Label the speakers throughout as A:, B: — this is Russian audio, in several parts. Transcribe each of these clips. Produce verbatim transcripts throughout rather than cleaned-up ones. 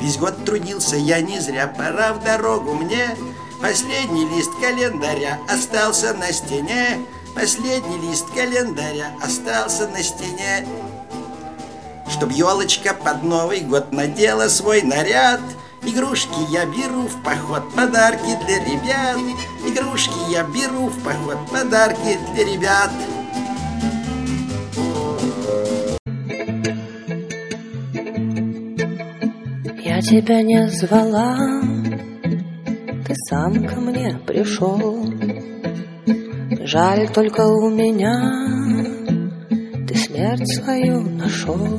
A: Весь год трудился я не зря, пора в дорогу мне. Последний лист календаря остался на стене. Последний лист календаря остался на стене. Чтоб елочка под Новый год надела свой наряд. Игрушки я беру в поход, подарки для ребят. Игрушки я беру в поход, подарки для ребят.
B: Я тебя не звала, ты сам ко мне пришел. Жаль, только у меня ты смерть свою нашел.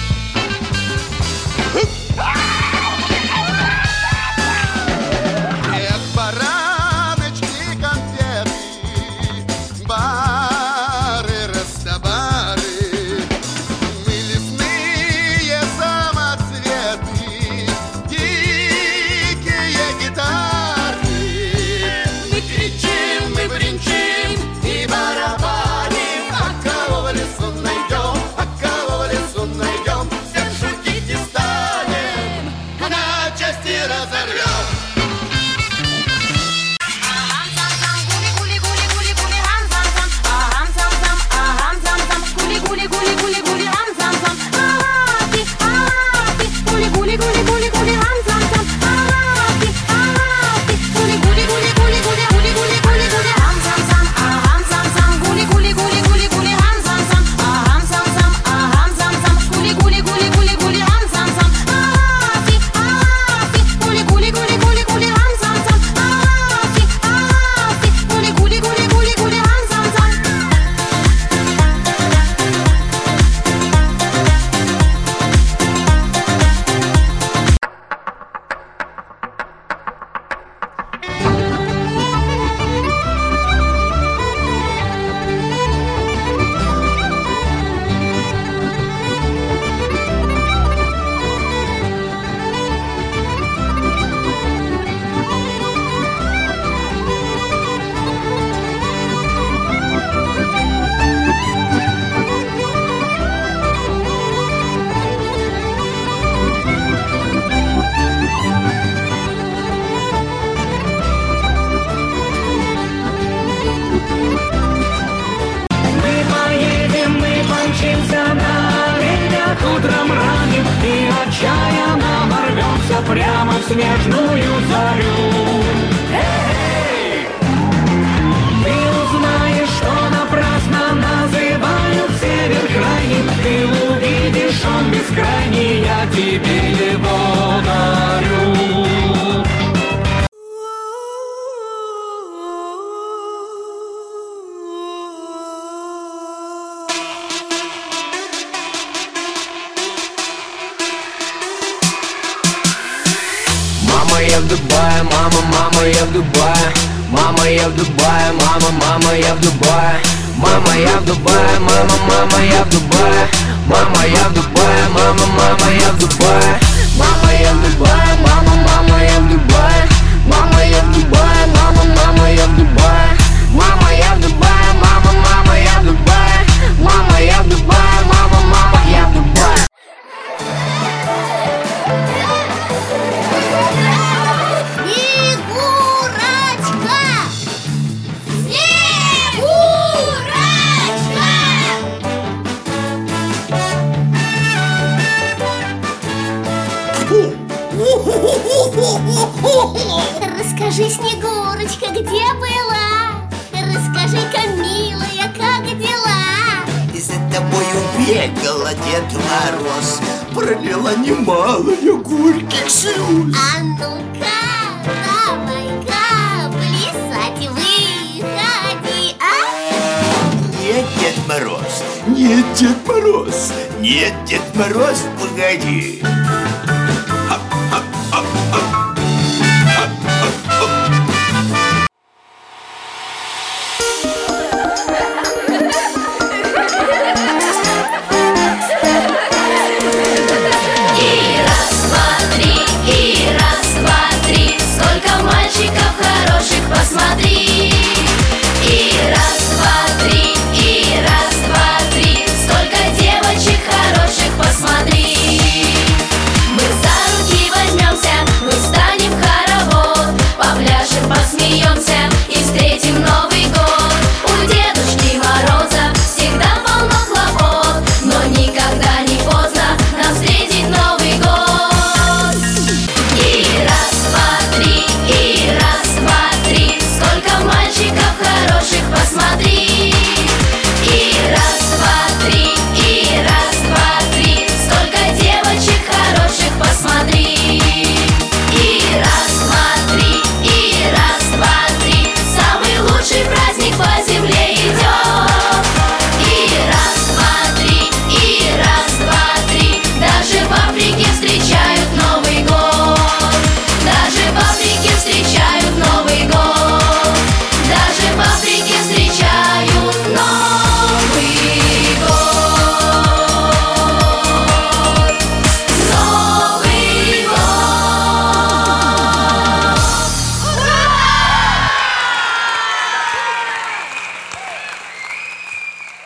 C: Прямо в снежную зарю. Эй! Ты узнаешь, что напрасно называют север крайним. Ты увидишь, он бескрайний, я тебе его дарю.
D: Мама, я в Дубае, мама, мама, я в Дубае. Мама, я в Дубае, мама, мама, я в Дубае. Мама, я в Дубае, мама, мама, я в Дубае. Мама, я в Дубае, мама, мама, я в Дубае. Мама, я в Дубае, мама, мама, я в Дубае. Мама, я в Дубае, мама, мама, я в Дубае. Мама, я в Дубае, мама, мама, я в Дубае. Мама, я в Дубае, мама, мама, я в Дубае.
E: Расскажи, Снегурочка, где была? Расскажи-ка, милая, как дела?
A: И за тобой убегала Дед Мороз, пролила немалую горьких слез.
E: А ну-ка, давай-ка плясать выходи, а?
A: Нет, Дед Мороз, нет, Дед Мороз, нет, Дед Мороз, погоди.